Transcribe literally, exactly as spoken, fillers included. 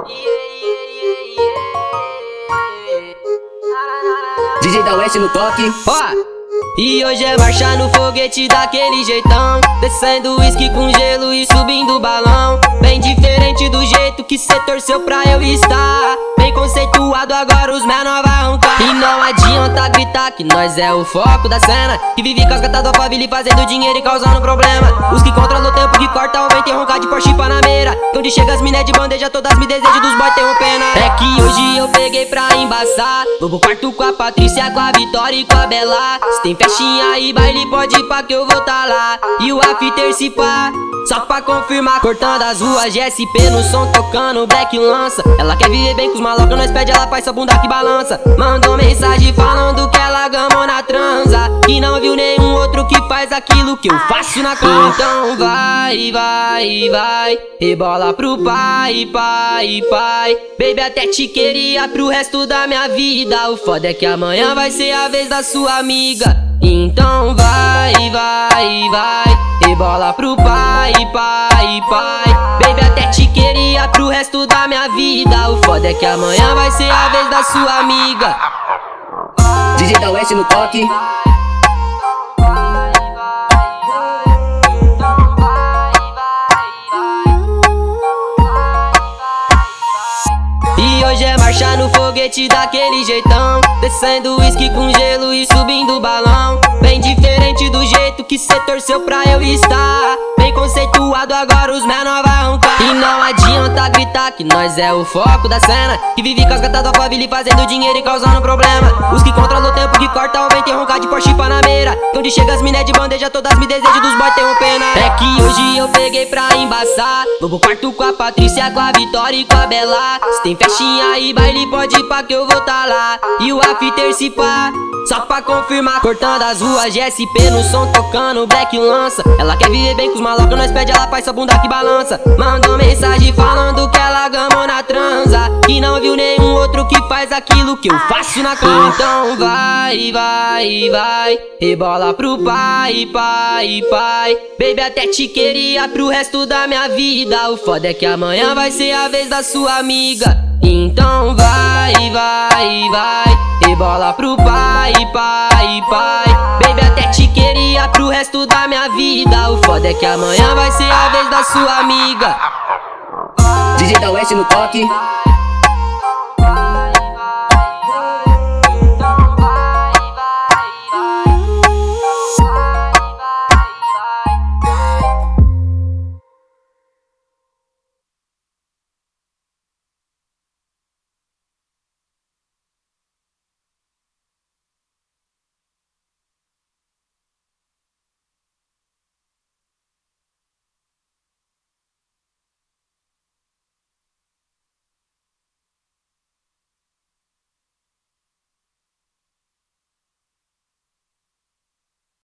D J da Oeste no toque. Ó! E hoje é marcha no foguete daquele jeitão, descendo uísque com gelo e subindo balão. Bem diferente do jeito que cê torceu pra eu estar. Bem conceituado, agora os menor vai roncar. E não adianta gritar que nós é o foco da cena, que vive com as gatas da família e fazendo dinheiro e causando problema. Os que controlam o tempo que corta o vento e roncar de Porsche Panamera. Onde chega as miné de bandeja, todas me desejam dos boy terror pena. É que hoje eu peguei pra embaçar, vou pro quarto com a Patrícia, com a Vitória e com a Bela. Se tem festinha e baile, pode ir pra que eu vou tá lá. E o after se pá, só pra confirmar, cortando as ruas, G S P no som, tocando black lança. Ela quer viver bem com os malocos, nós pede, ela faz sua bunda que balança. Mandou mensagem falando que ela gamou na transa, que não viu nenhum outro que faz aquilo que eu faço na cama. Então vai, vai, vai, rebola pro pai, pai, pai. Baby, até te queria pro resto da minha vida. O foda é que amanhã vai ser a vez da sua amiga. Então vai, vai, vai, rebola pro pai, pai, pai. Baby, até te queria pro resto da minha vida. O foda é que amanhã vai ser a vez da sua amiga. D J da Oeste no toque. E hoje é marcha no foguete daquele jeitão, descendo uísque com gelo e subindo balão. Bem diferente do jeito que cê torceu pra eu estar. Bem conceituado, agora os menor vai roncar. E não adianta gritar que nós é o foco da cena, que vive com as gatas da família e fazendo dinheiro e causando problema. Os que controlam o tempo que corta o vento e roncar de Porsche Panamera. Onde chega as miné de bandeja, todas me desejam dos boy terror pena. É que hoje eu peguei pra embaçar, vou pro quarto com a Patrícia, com a Vitória e com a Bela. Se tem festinha e baile, pode ir pra que eu vou tá lá. E o after se pá, só pra confirmar, cortando as ruas, G S P no som, tocando black lança. Ela quer viver bem com os malocos, nós pede, ela faz sua bunda que balança. Mandou mensagem falando que ela gamou na transa, que não viu nenhum outro que faz aquilo que eu faço na cama. Então vai, vai, vai, rebola pro pai, pai, pai. Baby, até te queria pro resto da minha vida. O foda é que amanhã vai ser a vez da sua amiga. Então vai, vai, vai, rebola pro pai, pai, pai. Baby, até te queria pro resto da minha vida. O foda é que amanhã vai ser a vez da sua amiga. D J da Oeste no toque.